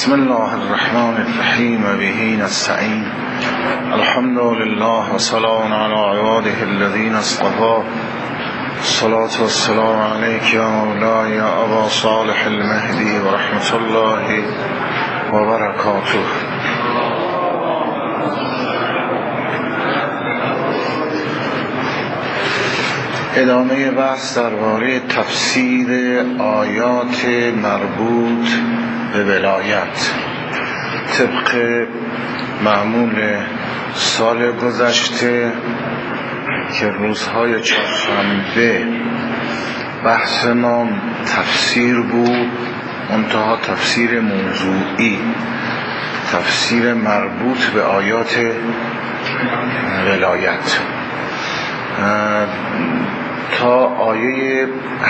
بسم الله الرحمن الرحیم به نستعین. الحمد لله و سلام علی عباده الذین اصطفى. الصلاة والسلام علیک یا مولاي یا ابا صالح المهدی و رحمت الله و برکاته. ادامه بحث درباره تفسیر آیات مربوط به ولایت طبق معمول سال گذشته که روزهای چهارشنبه بحث ما تفسیر بود، منتها تفسیر موضوعی، تفسیر مربوط به آیات ولایت. تا آیه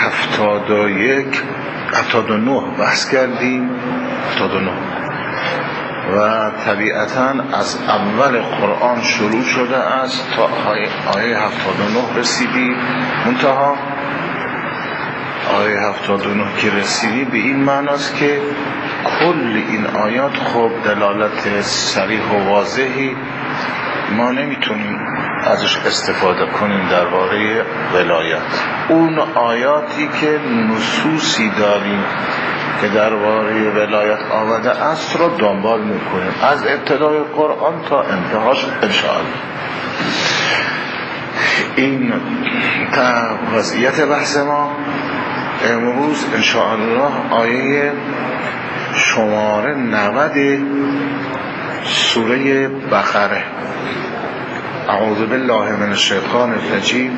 79 بحث کردیم، 79 و طبیعتاً از اول قرآن شروع شده است تا آیه 79 رسیدیم. منتها آیه 79 که رسیدیم به این معناست که کل این آیات خب دلالت صریح و واضحی ما نمیتونیم ازش استفاده کنیم درباره ولایت. اون آیاتی که نصوصی داریم که درباره ولایت آمده است را دنبال میکنیم از ابتدای قرآن تا انتهاش انشاءالله. این وضعیت بحث ما. امروز انشاءالله آیه شماره 90 سوره بقره. اعوذ بالله من الشیطان الرجیم.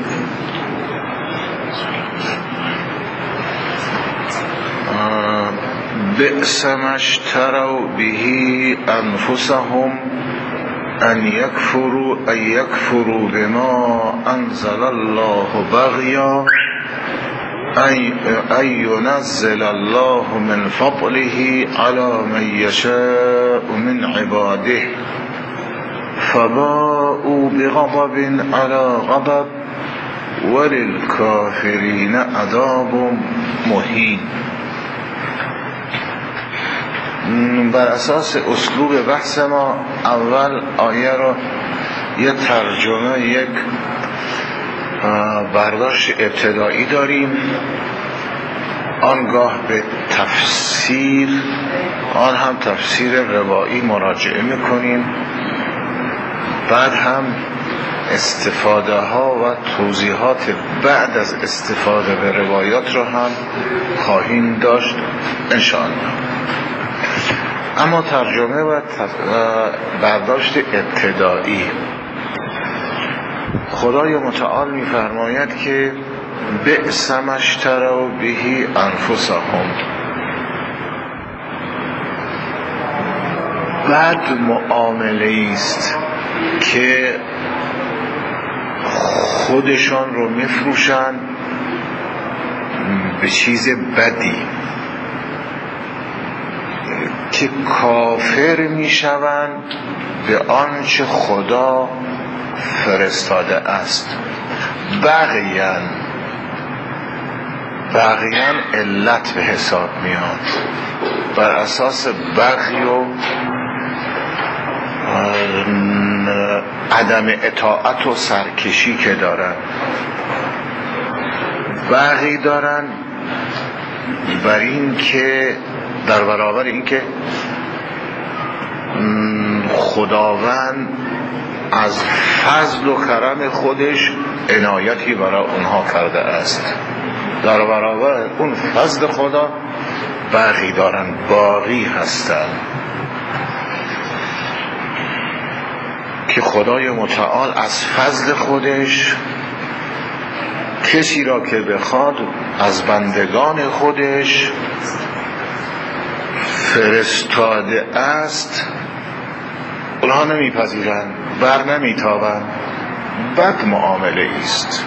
بئس ما اشتروا به انفسهم ان یکفروا بما انزل الله بغیا ان ينزل الله من فضله على من يشاء من عباده فباءوا بغضب على غضب وللكافرين عذاب مهین. بر اساس اسلوب بحث ما اول آیه رو یه ترجمه، یک برداشت ابتدایی داریم، آنگاه به تفسیر، آن هم تفسیر روایی مراجعه میکنیم، بعد هم استفاده ها و توضیحات بعد از استفاده به روایات رو هم خواهیم داشت انشاءالله. اما ترجمه و برداشت ابتدایی، خدای متعال می‌فرماید که بئس ما اشتروا به انفسهم، بد معامله است که خودشان رو میفروشن به چیز بدی، که کافر میشوند به آنچه خدا فرستاده است. بغیان علت به حساب میاد، بر اساس بغی و عدم اطاعت و سرکشی که دارن، بغی دارن بر این که در برابر این که خداوند از فضل و کرم خودش عنایتی برای اونها کرده است، در برابر اون فضل خدا بغی دارن، باغی هستن، که خدای متعال از فضل خودش کسی را که بخواد از بندگان خودش فرستاده است اونها نمیپذیرند، بر نمیتابند، بد معامله است.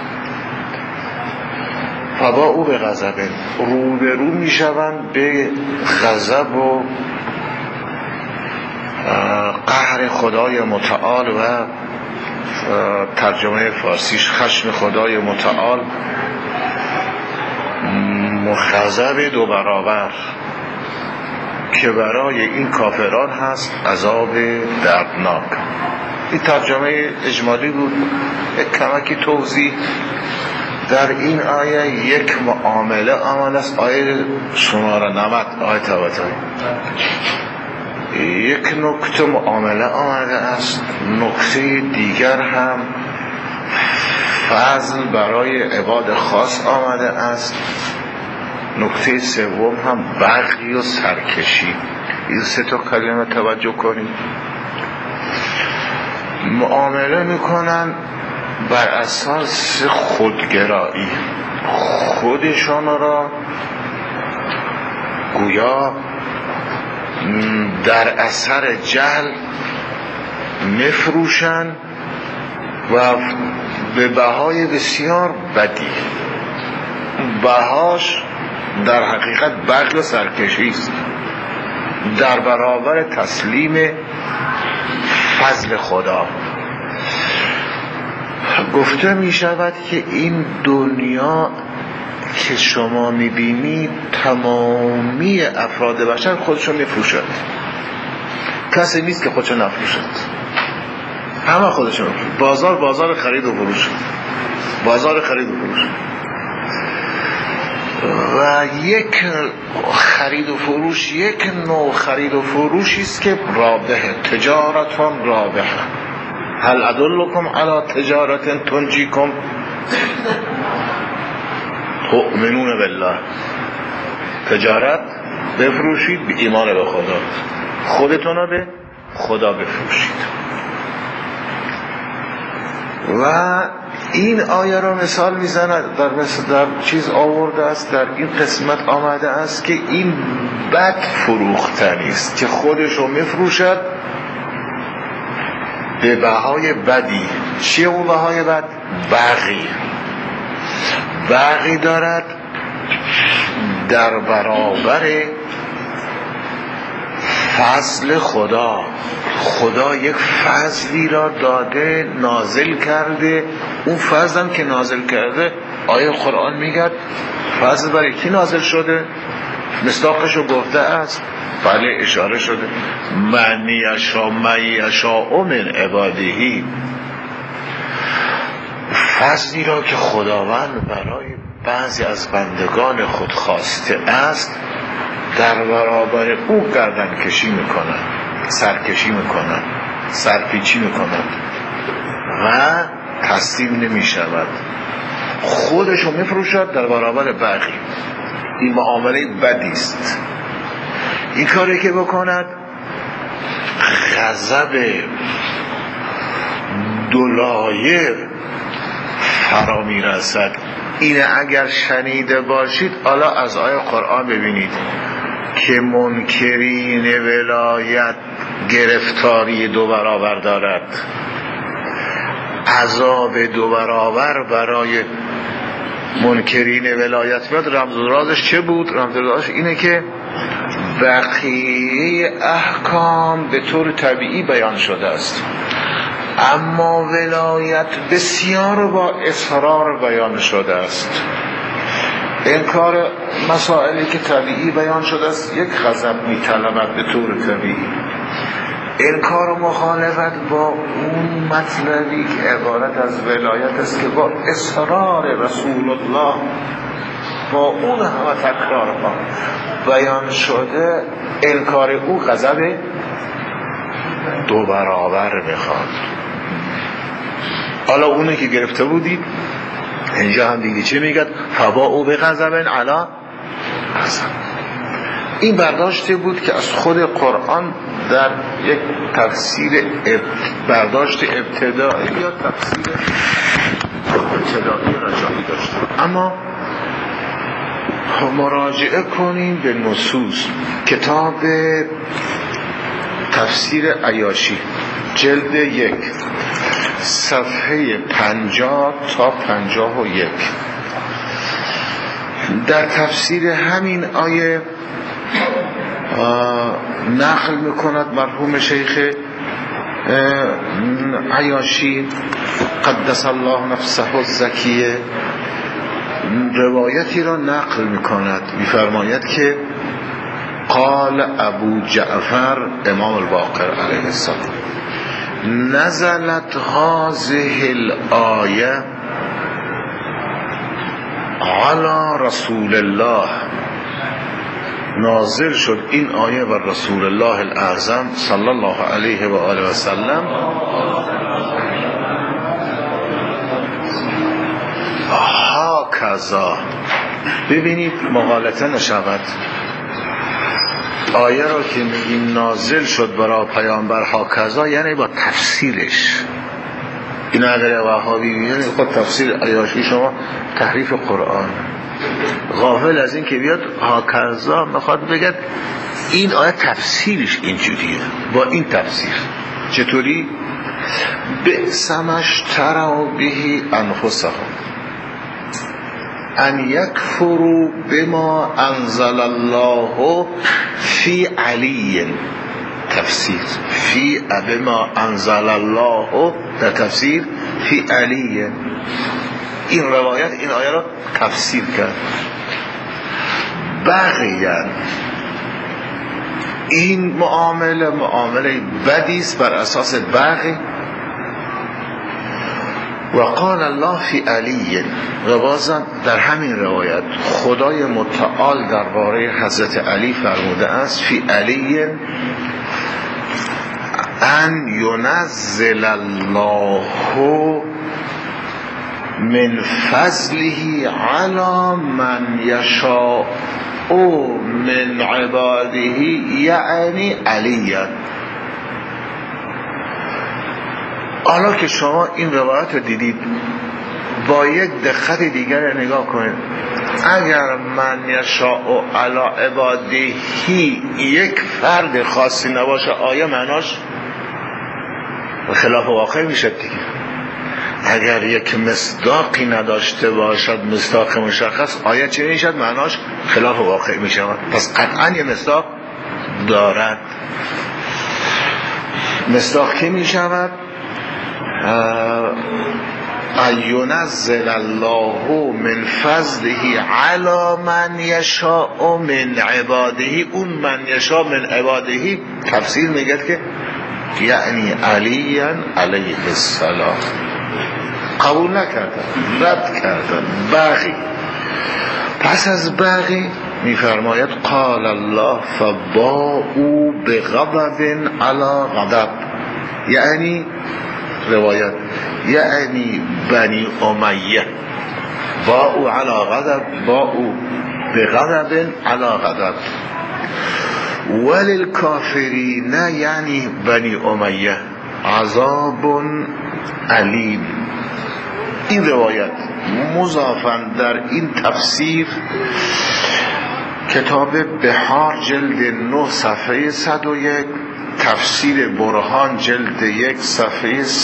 فباءوا بغضب، روبرو میشوند به غضب و قهر خدای متعال و ترجمه فارسیش خشم خدای متعال، مخضب دو برابر، که برای این کافران هست عذاب دردناک. این ترجمه اجمالی بود. یک کمکی توضیح در این آیه یک معامله آمده است. آیه شماره 90 آیه تواتر یک نکته معامله آمده است. نکته دیگر هم فضل برای عباد خاص آمده است. نکته سوم هم بغی و سرکشی. این سه تا کلمه توجه کنید. معامله میکنن بر اساس خودگرایی، خودشان را گویا در اثر جهل مفروشن و به بهای بسیار بدی. بهاش در حقیقت بغی و سرکشی است در برابر تسلیم فضل خدا. گفته می شود که این دنیا که شما می بینید تمامی افراد بشر خودشون می فروشد. کسی نیست که خودشون نفروشد. همه خودشون فروشد. بازار خرید و فروش. بازار خرید و فروش. و یک خرید و فروش، یک نوع خرید و فروشی است که رابحه، تجارتون رابحه. هل ادلکم علی تجارت تنجیکم تؤمنون بالله. تجارت بفروشید به ایمان به خدا، خودتون رو به خدا بفروشید. و این آیه را مثال میزند در چیز آورده است، در این قسمت آمده است که این بد فروختنی است که خودش رو میفروشد به بهای بدی. چیه اون بهای بد؟ بغی دارد در برابر فضل خدا. خدا یک فضلی را داده، نازل کرده. اون فضل هم که نازل کرده، آیه قرآن میگه فضل برای کی نازل شده؟ مصداقش رو گفته است. بله اشاره شده من یشاء من عباده. فضلی را که خداوند برای بعضی از بندگان خود خواسته است در برابر او گردن کشی میکنن، سرکشی میکنن، سرپیچی میکنن و تسلیم نمیشود. خودشو میفروشد در برابر بقیه. این معامله بدی است. این کاری که بکند غضب دولایه فرا میرسد. این اگر شنیده باشید، حالا از آیه قرآن ببینید که منکرین ولایت گرفتاری 2 برابر دارد. عذاب 2 برابر برای منکرین ولایت میاد. رمز و رازش چه بود؟ رمز و رازش اینه که بقیه احکام به طور طبیعی بیان شده است، اما ولایت بسیار با اصرار بیان شده است. انکار مسائلی که طبیعی بیان شده است یک غضب می‌طلبد به طور طبیعی. انکار و مخالفت با اون مطلبی که عبارت از ولایت است که با اصرار رسول الله با اون همه تکرارها بیان شده، انکار او غضب 2 برابر میخواد. حالا اونی که گرفته بودید اینجا هم دیگه چه میگد؟ فباءوا بغضب علی غضب. این برداشته بود که از خود قرآن در یک تفسیر برداشت ابتدایی یا تفسیر ابتدایی رجایی داشته. اما مراجعه کنیم به نصوص. کتاب تفسیر عیاشی جلد 1 صفحه 50 تا 51 در تفسیر همین آیه نقل میکند مرحوم شیخ عیاشی قدس الله نفسه الزکیه روایتی را نقل میکند. میفرماید که قال ابو جعفر امام الباقر علیه السلام نزلت هذه الآیه علی رسول الله، نازل شد این آیه بر رسول الله الاعظم صلی الله علیه و آله و سلم هاکذا. ببینید مغالطه نشود، آیه را که میگیم نازل شد برای پیامبر هاکذا یعنی با تفسیرش. این اگر وهابی بیان خود تفسیر عیاشی شما تحریف قرآن، غافل از این که بیاد هاکذا میخواد بگه این آیه تفسیرش اینجوریه با این تفسیر. چطوری؟ بئس ما اشتروا به انفسهم ان یکفروا بما انزل الله فی علی. تفسیر فی بما انزل الله در تفسیر فی علی. این روایت این آیه را تفسیر کرد. بغیان، این معامله بدیست بر اساس بغی. و قال الله فی علی، و بازم در همین روایت خدای متعال درباره حضرت علی فرموده است فی علی ان ینزل الله من فضله علی من یشاء من عباده یعنی علی. حالا که شما این روایت رو دیدید با یک دقت دیگر نگاه کنید. اگر من یشاء علی عباده یک فرد خاصی نباشه آیه معناش خلاف واقع میشه دیگه. اگر یک مصداقی نداشته باشد، مصداق مشخص، آیه چه میشد؟ معناش خلاف واقع میشه. پس قطعا یه مصداق دارد. مصداق که میشود ینزل الله من فضله علی من یشاء من عباده. اون من یشاء من عباده تفسیر میگه که یعنی علی علیه السلام. قبول نکردن، رد کردن. بغی، پس از بغی میفرماید قال الله فباءوا بغضب علی غضب. یعنی روایت یعنی بنی امیه باءوا علی غضب، باءوا بغضب علی غضب. وللکافرین یعنی بنی امیه عذاب علیم. این روایت مضافاً در این تفسیر کتاب بحار جلد 9 صفحه 101، تفسیر برهان جلد 1 صفحه 128،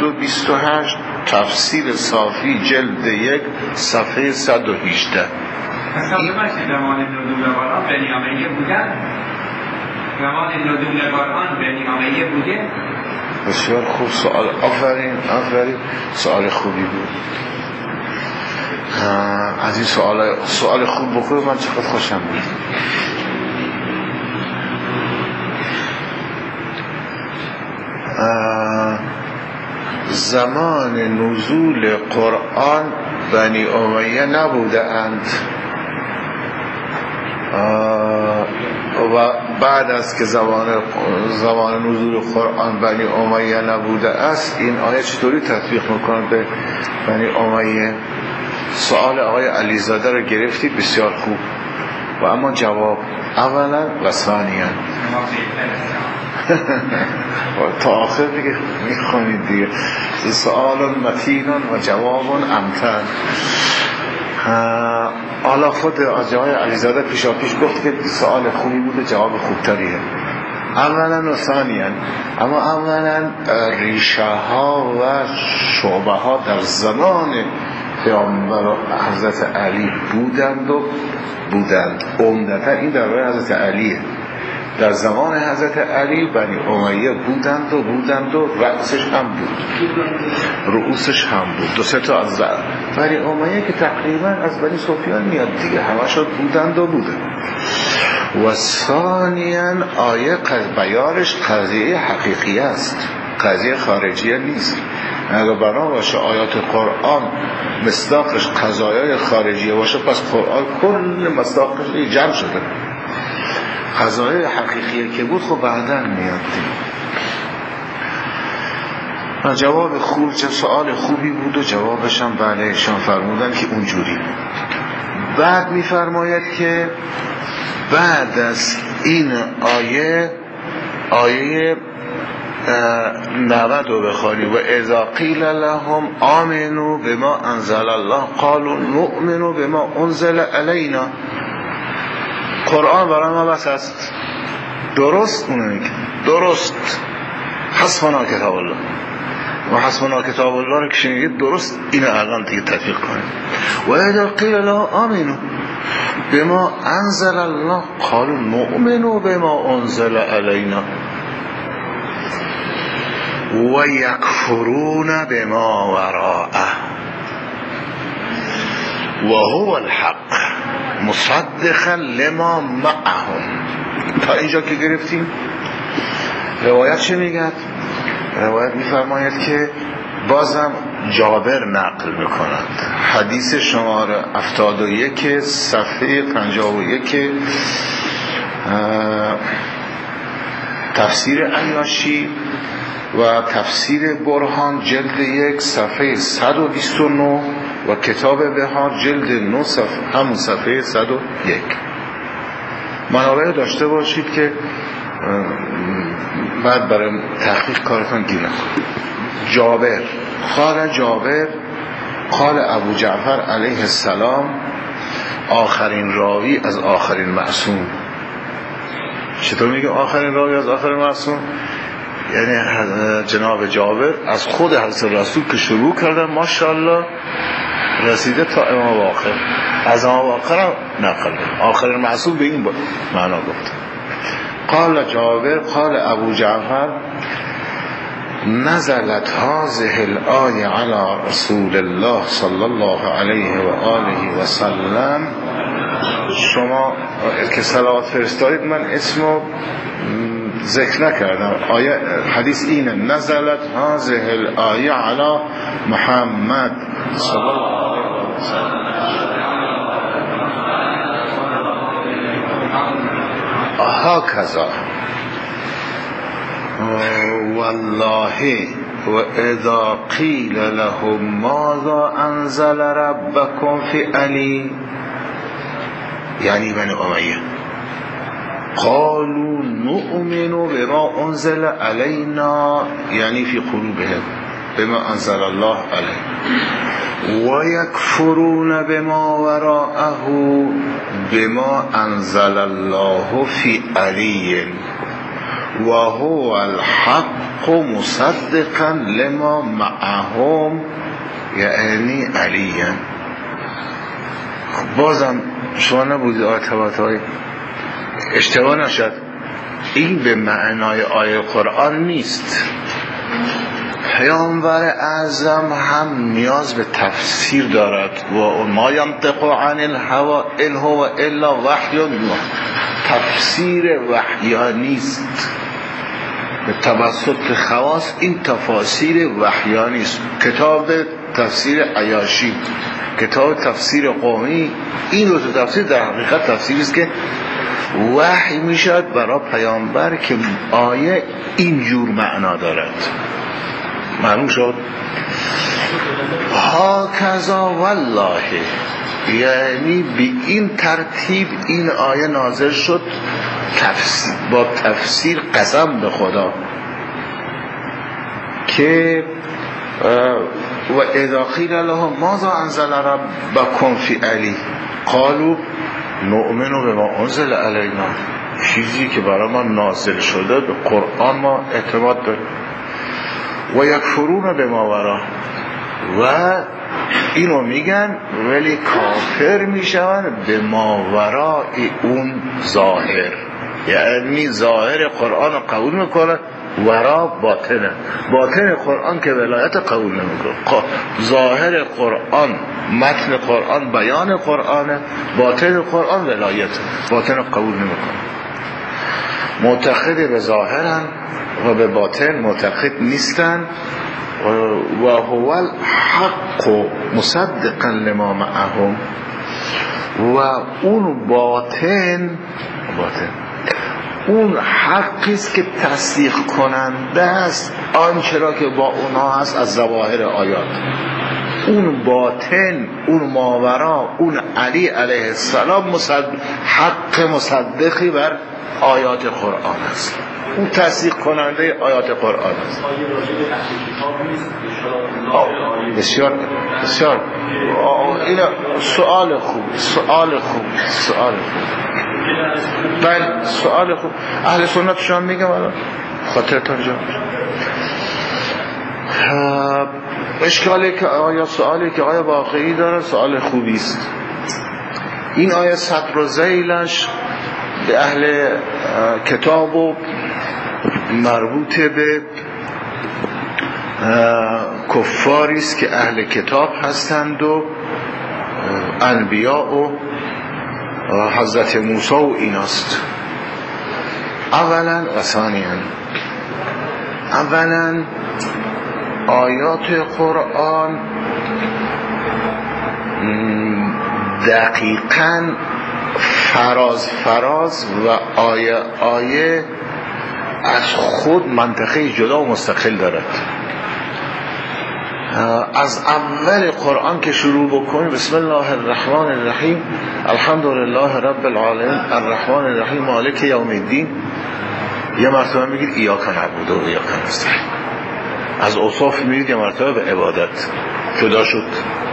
تفسیر صافی جلد 1 صفحه 118. حسابه باشه زمان نزول قرآن بنی امیه بودن؟ زمان نزول قرآن بنی امیه بوده؟ بسیار خوب سوال. آفرین سوال خوبی بود. از این سوال خوب بکنم من چقدر خوشم بود. زمان نزول قرآن بنی امیه نبوده اند و بعد از که زمان نزول قرآن بنی امیه نبوده است این آیه چطوری تطبیق میکنند به بنی امیه؟ سوال آقای علیزاده رو گرفتید، بسیار خوب. و اما جواب اولا و ثانیا تا آخر دیگه میخونید دیگه. سوال متین و جواب امتن. حالا خود از آقای علیزاده پیشاپیش گفت که سوال خوبی بوده، جواب خوبتریه. اولا و ثانیا، اما اولا ریشه ها و شعبه ها در زمان پیامبر و حضرت علی بودند عمدتا این درباره حضرت علیه. در زمان حضرت علی بنی امیه بودند و رأسش هم بود. دو سه تا از بنی امیه که تقریبا از بنی سفیان میاد دیگه، همه شد بودند. و ثانیاً آیه بیانش قضیه حقیقی است، قضیه خارجیه نیست. اگر بنا باشه آیات قرآن مصداقش قضایای خارجیه باشه، پس قرآن کل مصداقش جمع شده. قضایای حقیقیه که بود خب بعداً میاد. جواب خوب، سوال خوبی بود و جوابش هم بله، ایشان فرمودن که اونجوری. بعد میفرماید که بعد از این آیه 90 رو بخوانی: و اذا قیل لهم آمنوا بما انزل الله قالوا نؤمن بما انزل علینا. قرآن برای ما بس است، درست اونه، درست حسبنا کتاب الله. و حسبنا کتاب الله رو که شنیدید درست این الان دیگه تطبیق کنید. و اذا قیل لهم آمنوا بما انزل الله قالوا نؤمن بما انزل علینا و یکفرون بما وراءه و هو الحق مصدقا لما معهم. تا اینجا که گرفتیم روایت چه میگه؟ روایت میفرماید که بازم جابر نقل میکند، حدیث شماره 71 صفحه 51 تفسیر عیاشی و تفسیر برهان جلد 1 صفحه 129 و کتاب بهار جلد 9 صفحه همون صفحه 101. منابع داشته باشید که بعد برای تحقیق کارتان گیر نکنید. جابر قال ابو جعفر علیه السلام، آخرین راوی از آخرین معصوم. چطور میگه آخرین راوی از آخرین معصوم؟ یعنی جناب جابر از خود حضرت رسول که شروع کردن ماشاءالله رسیده تا امام واقع، از امام واقع هم نقل آخرین معصوم به این معنا گفت. قال جابر قال ابو جعفر نزلت هذه الآية على رسول الله صلی الله علیه و آله و سلم. شما که صلوات فرستادید من اسمو ذکر نکردم. آیه حدیث اینه: نزلت هذه الآية على محمد صلی الله علیه و سلم. هكذا والله وإذا قيل لهم ماذا أنزل ربكم في علي، يعني بني أمية، قالوا نؤمن بما أنزل علينا، يعني في قلوبهم بما أنزل الله عليه، ويكفرون بما وراءه بما أنزل الله في علي وهو الحق مصدقا لما معهم، یعنی علیه. بازم شما نبودید آیه اشتباه نشد، این به معنای آیه قرآن نیست. پیامبر اعظم هم نیاز به تفسیر دارد. و ما ینطق عن الهوا ان هو الا وحی یوحی. تفسیر وحیانی است به توسط خواص. این تفاسیر وحیانی است. کتاب تفسیر عیاشی، کتاب تفسیر قومی، این دو تفسیر در حقیقت تفسیری است که وحی میشد برای پیامبر که آیه اینجور معنا دارد. معلوم شد؟ هاکذا والله، یعنی به این ترتیب این آیه نازل شد، با تفسیر قسم به خدا که و اذا قیل لهم ماذا انزل ربکم فی علی قالوا نؤمن بما انزل علینا. چیزی که برای ما نازل شده به قرآن ما اعتماد داریم. و یکفرون بما ورا، و اینو میگن ولی کافر میشون به ماورای اون ظاهر، یعنی ظاهر قرآن رو قبول میکنن ورا باطنه. باطن قرآن که ولایت قبول نمیکنه. ظاهر قرآن، متن قرآن بیان قرآنه، باطن قرآن ولایت، باطن قبول نمیکنه. معتقد به ظاهرن و به باطن معتقد نیستن. و هو الحق مصدقا لما معهم، و اون باطن اون حقی است که تصدیق کننده است آنچه را که با اونها هست از ظواهر آیات. اون باطن، اون ماورا، اون علی علیه السلام حق مصدقی بر آیات قرآن است. اون تصدیق کننده آیات قرآن است. بسیار بسیار این سؤال خوب. بله سؤال خوب. اهل سنت شما میگم الان خاطرتان جا اشکالی که آیا سؤالی که آیا واقعی داره سؤال خوبی است. این آیه صدر و ذیلش به اهل کتاب و مربوط به کفاری است که اهل کتاب هستند و انبیاء و حضرت موسی و ایناست. اولا و ثانیا، اولا آیات قرآن دقیقاً فراز و آیه از خود منطقه جدا و مستقل دارد. از اول قرآن که شروع بکنیم بسم الله الرحمن الرحیم الحمد لله رب العالمین الرحمن الرحیم مالک یوم الدین، یه مرتبه میگید ایاک نعبد و ایاک نستعین. از اوصاف میگید یه مرتبه به عبادت جدا شد.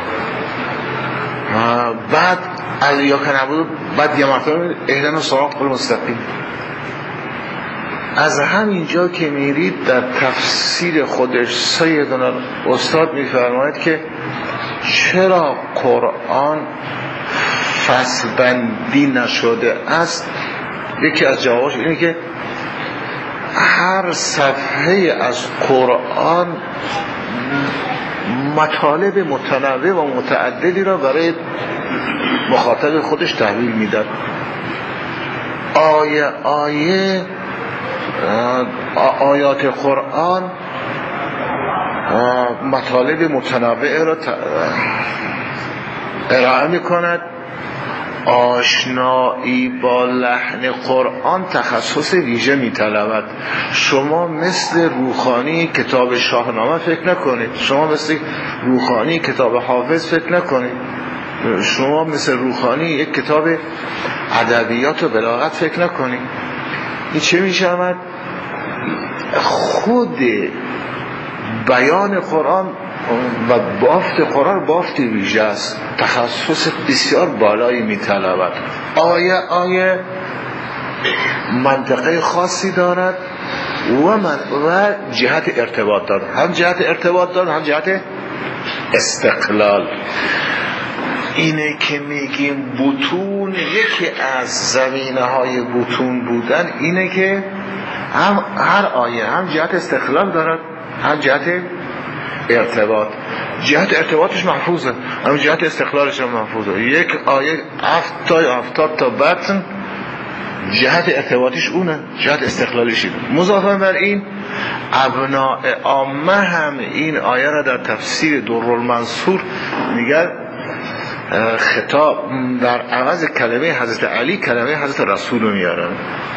بعد از ایاک نعبد بعد یه مرتبه میگید اهدنا الصراط المستقیم. از همینجا که میرید در تفسیر خودش سیدنا استاد میفرماید که چرا قرآن فصل بندی نشده است. یکی از جوابش اینه که هر صفحه از قرآن مطالب متنوع و متعددی را برای مخاطب خودش تحویل میداد. آیات قرآن مطالب متنوع را ارائه می کند. آشنایی با لحن قرآن تخصص ویژه می طلبد. شما مثل روحانی کتاب شاهنامه فکر نکنید، شما مثل روحانی کتاب حافظ فکر نکنید، شما مثل روحانی یک کتاب ادبیات و بلاغت فکر نکنید. این چه می شود؟ خود بیان قرآن و بافت قرآن بافت ویژه است، تخصص بسیار بالایی می طلبد. آیه منطقه خاصی دارد و جهت ارتباط دارد، هم جهت ارتباط دارد هم جهت استقلال. اینه که میگیم بطون، یکی از زمینه های بطون بودن اینه که هم هر آیه هم جهت استقلال دارد هم جهت ارتباط. جهت ارتباطش محفوظه، هم جهت استقلالش هم محفوظه. یک آیه 70 تا بطن جهت ارتباطش اونه، جهت استقلالش اینه. مضافاً بر این ابناء عامه هم این آیه را در تفسیر درالمنصور میگن خطاب در عوض کلمه حضرت علی کلمه حضرت رسول رو میارن.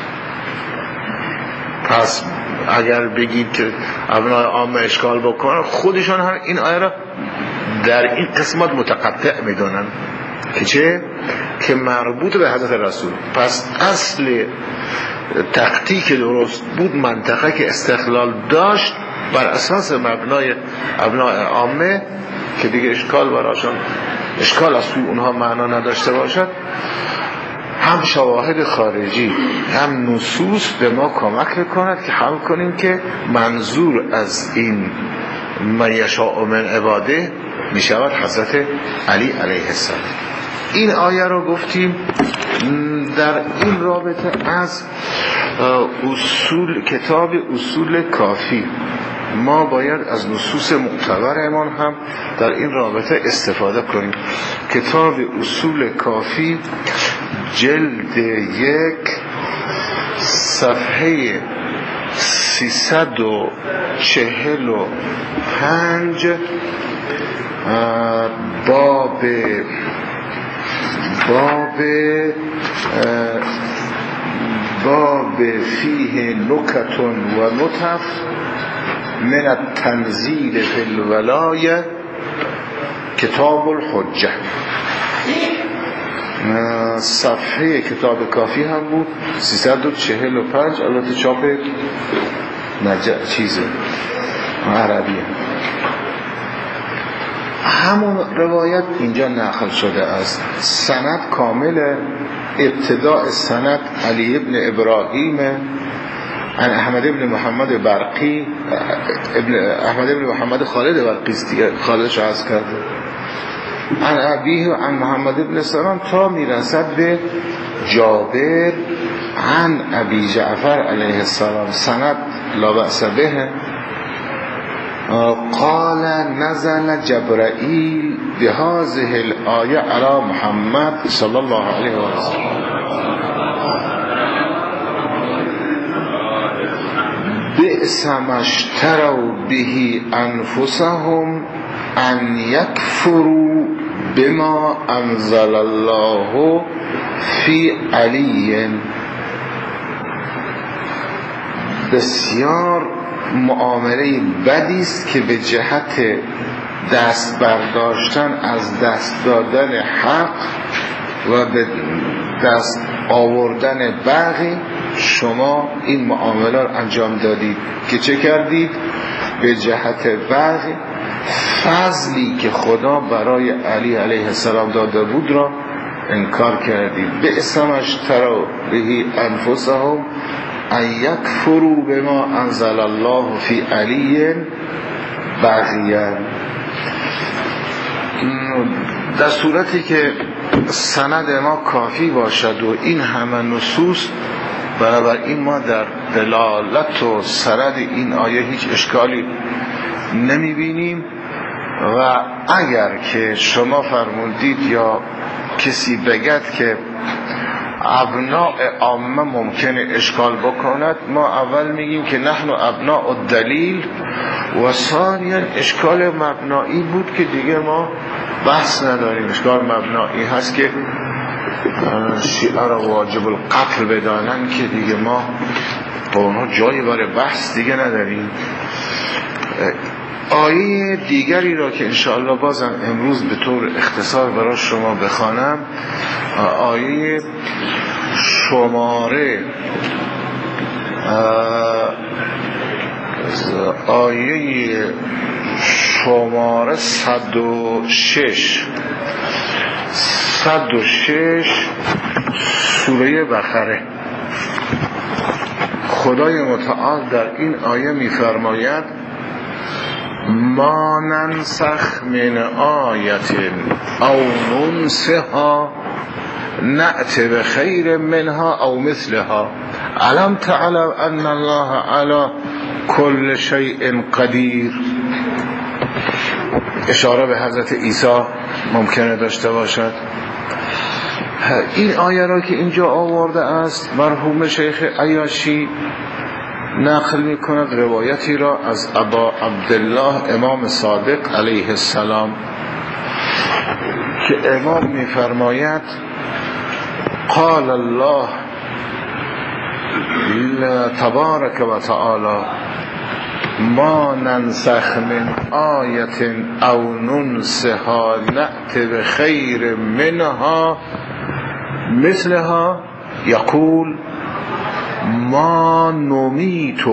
پس اگر بگید که ابناء عامه اشکال بکنن، خودشان هم این آیه را در این قسمت متقطع میدونن که چه؟ که مربوط به حضرت رسول. پس اصل تقطیع درست بود منطقه که استقلال داشت بر اساس مبنای ابناء عامه که دیگه اشکال براشون اشکال از توی اونها معنا نداشته باشد. هم شواهد خارجی هم نصوص به ما کمک میکند که حل کنیم که منظور از این من یشاء من عباده میشود حضرت علی علیه السلام. این آیه رو گفتیم در این رابطه از کتاب اصول کافی، ما باید از نصوص معتبرمان هم در این رابطه استفاده کنیم. کتاب اصول کافی جلد 1 صفحه 345 باب فیه نکت و نطف من التنزیل فی الولایه کتاب الحجه. صفحه کتاب کافی هم بود 345. البته چاپ چیزه عربیه. همون روایت اینجا نقل شده است، سند کامل. ابتداء سند علی ابن ابراهیم عن احمد ابن محمد برقی، احمد ابن محمد خالد برقی، خالدش عرض کرده، عن ابیه و عن محمد ابن سلام تا میرسد به جابر عن ابی جعفر علیه السلام. سند لا بأس به. قال نزل جبرائیل بهذه الآیه علی محمد صلی الله علیه و سلم بئس ما اشتروا به انفسهم ان یکفروا بما انزل الله فی علی. بسیار معامله بدی است که به جهت دست برداشتن از دست دادن حق و به دست آوردن بغی شما این معامله رو انجام دادید که چه کردید؟ به جهت بغی فضلی که خدا برای علی علیه السلام داده بود را انکار کردید. بئس ما اشتروا به انفسهم ان یکفروا بما انزل الله فی علی بغیا. در صورتی که سند ما کافی باشد و این همه نصوص، بنابراین ما در دلالت و سند این آیه هیچ اشکالی نمی بینیم. و اگر که شما فرمودید یا کسی بگد که ابناء عامه ممکنه اشکال بکند، ما اول میگیم که نحن ابناء الدلیل و ثانیا اشکال مبنایی بود که دیگه ما بحث نداریم. اشکال مبنایی هست که شیعه را واجب القتل بدانن که دیگه ما با اونها جایی برای بحث دیگه نداریم. آیه دیگری را که انشاءالله بازم امروز به طور اختصار برای شما بخوانم، آیه شماره 106 سوره بقره. خدای متعال در این آیه می‌فرماید ما ننسخ من آیت او ننسها نأت بخیر منها او مثلها علم تعلم ان الله علی کل شیء قدیر. اشاره به حضرت عیسی ممکنه داشته باشد. این آیه را که اینجا آورده است مرحوم شیخ عیاشی نقل می کند روایتی را از ابا عبدالله امام صادق علیه السلام که امام می فرماید قال الله تبارک و تعالی ما ننسخ من آیت او ننسها نأت بخیر منها مثلها یقول ما نمیت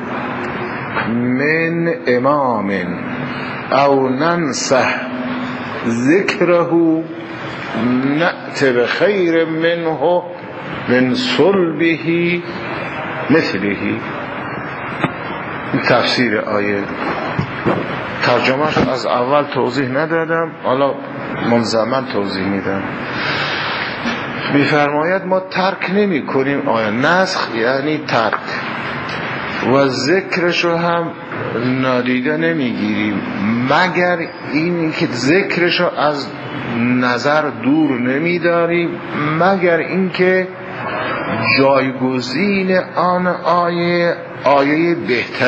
من امام او ننسح ذکره نأت بخیر منه من صلبه مثله. تفسیر آیه ترجمهش از اول توضیح ندادم، حالا منظما توضیح میدم. میفرماید ما ترک نمی کنیم آیه. نسخ یعنی ترک، و ذکرشو هم نادیده نمیگیریم مگر این که ذکرشو از نظر دور نمیداریم، مگر اینکه جایگزین آن آیه بهتر